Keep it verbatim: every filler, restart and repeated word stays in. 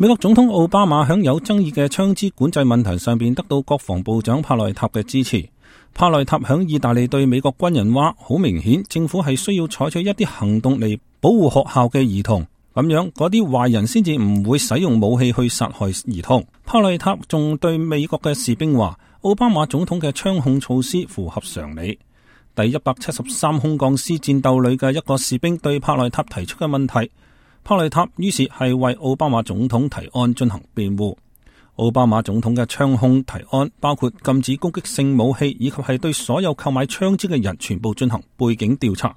美國總統奧巴馬響有爭議嘅槍支管制問題上邊得到國防部長帕內塔嘅支持。帕內塔響意大利對美國軍人話，好明顯政府係需要採取一啲行動嚟保護學校嘅兒童，咁樣嗰啲壞人先至唔會使用武器去殺害兒童。帕內塔仲對美國嘅士兵話，奧巴馬總統嘅槍控措施符合常理。第一百七十三空降師戰鬥旅嘅一個士兵對帕內塔提出嘅問題，帕內塔於是係為奧巴馬總統提案進行辯護。奧巴馬總統嘅槍控提案包括禁止攻擊性武器，以及係對所有購買槍支嘅人全部進行背景調查。